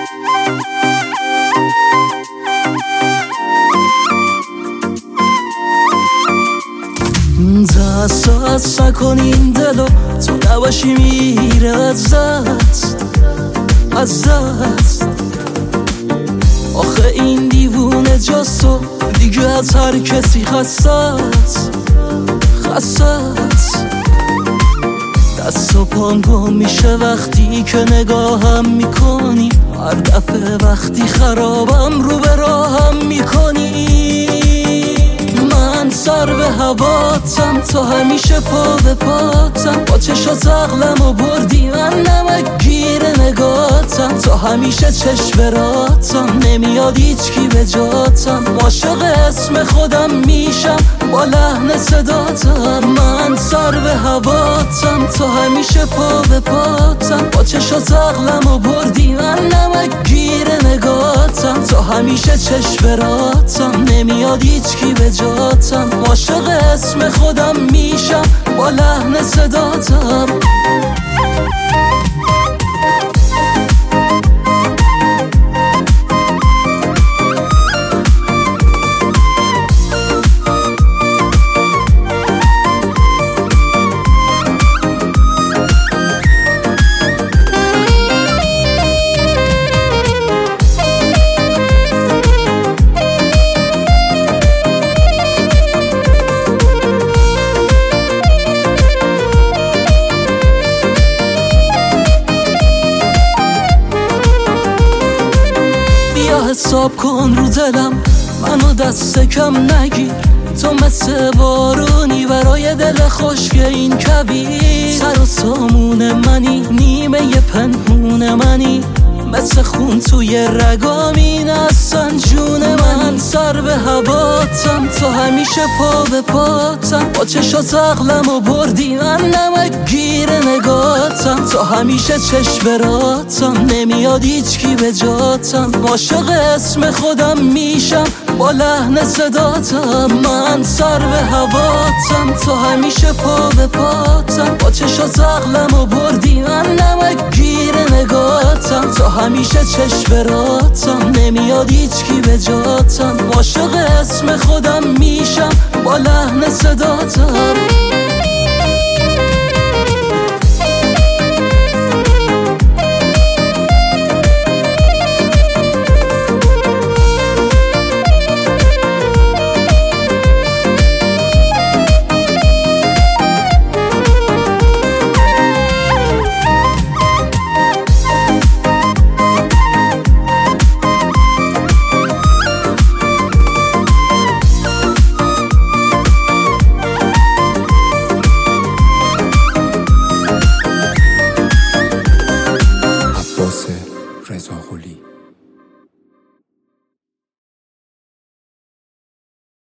دست نکن این دلو، تو نباشی میره از دست. آخه این دیوونه جاستو دیگه از هر کسی خسته دست و پام گم میشه وقتی که نگاهم میکنی، هر دفعه وقتی خرابم رو به راهم میکنی. من سر به هواتم، تو همیشه پا به پاتم، با چشات عقلم و بردی، من نمک گیر نگاتم، تو همیشه چشم براتم، نمیاد هیچ کی به جاتم، عاشق اسم خودم میشم با لحن صداتم. من سر به هواتم، تو همیشه پا به پاتم، با چشات عقلم و بردی، من نمک گیر نگاتم، تو همیشه چشم براتم، نمیاد هیچ کی به جاتم، عاشق اسم خودم میشم با لحن صداتم. حساب کن رو دلم، منو دست کم نگیر، تو مثل بارونی برای دل خشک این کبیر. سر و سامون منی، نیمه پنهون منی، مثل خون توی رگامی نستن جون من. سر به هواتم، تو همیشه پا به پاتم، با چشات عقلم و بردی، من نمک گیر نگاتم، تو همیشه چشم براتم، نمیاد هیچ کی به جاتم، عاشق اسم خودم میشم با لحن صداتم. من سر به هواتم، تو همیشه پا به پاتم، با چشات عقلم و بردی، من نمک گیر نگاتم، تو همیشه چشم براتم، نمیاد هیچ کی به جاتم، عاشق اسم خودم میشم با لحن صداتم. رضا قلی